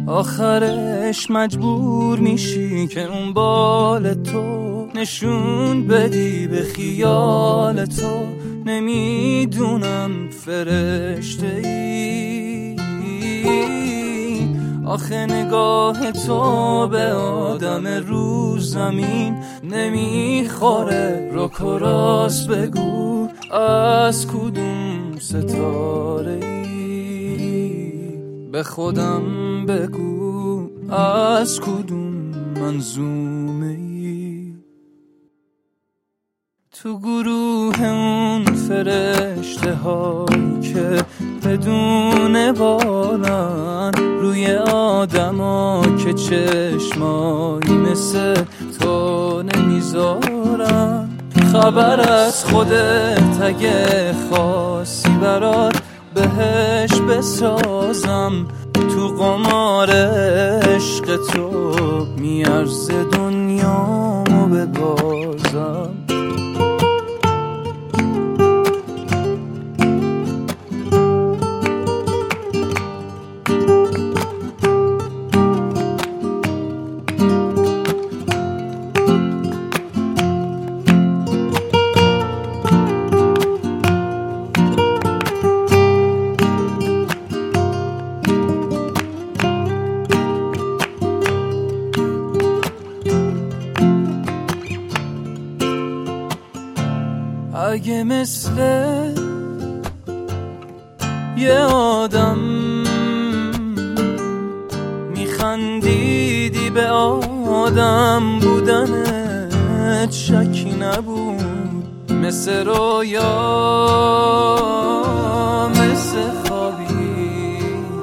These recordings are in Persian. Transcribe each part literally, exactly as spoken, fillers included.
آخرش مجبور میشی که اون بال تو نشون بدی به خیال تو. نمیدونم فرشته ای، آخه نگاه تو به آدم رو زمین نمیخوره. رک و راست بگو از کدوم ستاره ای، به خودم بگو از کدوم منظومه ای. تو گروه اون فرشته هایی که بدون بالن روی آدما که چشمایی مثل تو نمیذارن. خبر از خودت اگه خاصی برات بهش بسازم. تو قمار عشق تو میارزه دنیامو ببازم. اگه مثل یه آدم میخندیدی به آدم بودنت شکی نبود. مثل رویا مثل خوابی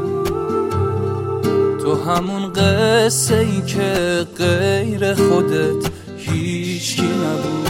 تو همون قصه ای که غیر خودت هیچکی نبود.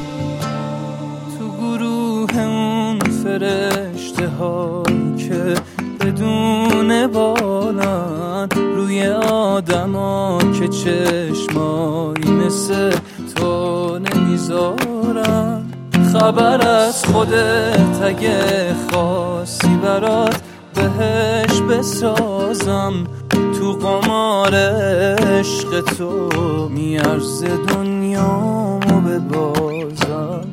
اون فرشته هایی که بدون بالن روی آدما که چشمایی مثل تو نمیذارن. خبر از خودت اگه خاصی برات بهش بسازم. تو قمار عشق تو میارزه دنیامو ببازم.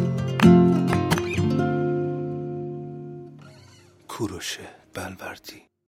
کوروش بنوردی.